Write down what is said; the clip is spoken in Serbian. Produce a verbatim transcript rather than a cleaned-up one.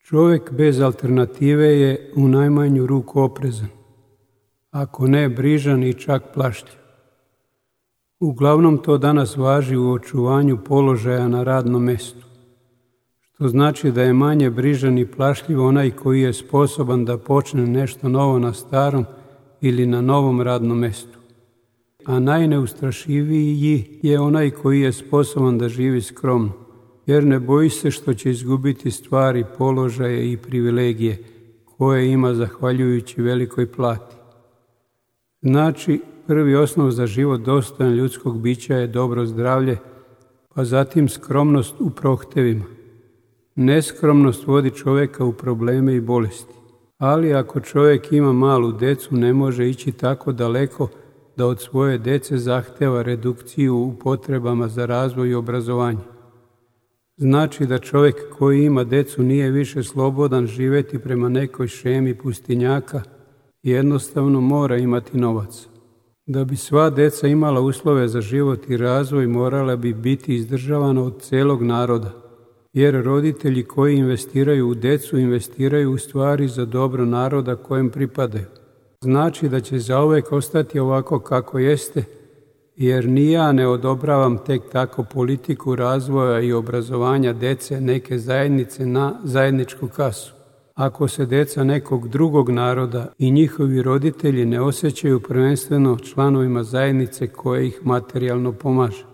Čovjek bez alternative je u najmanju ruku oprezan, ako ne brižan i čak plašljiv. Uglavnom to danas važi u očuvanju položaja na radnom mjestu, što znači da je manje brižan i plašljiv onaj koji je sposoban da počne nešto novo na starom ili na novom radnom mjestu. A najneustrašiviji je onaj koji je sposoban da živi skromno, jer ne boji se što će izgubiti stvari, položaje i privilegije koje ima zahvaljujući velikoj plati. Znači, prvi osnov za život dostojan ljudskog bića je dobro zdravlje, pa zatim skromnost u prohtevima. Neskromnost vodi čovjeka u probleme i bolesti. Ali ako čovjek ima malu decu, ne može ići tako daleko da od svoje dece zahteva redukciju u potrebama za razvoj i obrazovanje. Znači da čovjek koji ima decu nije više slobodan živjeti prema nekoj šemi pustinjaka, jednostavno mora imati novac. Da bi sva deca imala uslove za život i razvoj, morala bi biti izdržavana od celog naroda, jer roditelji koji investiraju u decu investiraju u stvari za dobro naroda kojem pripadaju. Znači da će zauvek ostati ovako kako jeste, jer ni ja ne odobravam tek tako politiku razvoja i obrazovanja dece neke zajednice na zajedničku kasu. Ako se deca nekog drugog naroda i njihovi roditelji ne osjećaju prvenstveno članovima zajednice koje ih materijalno pomaže.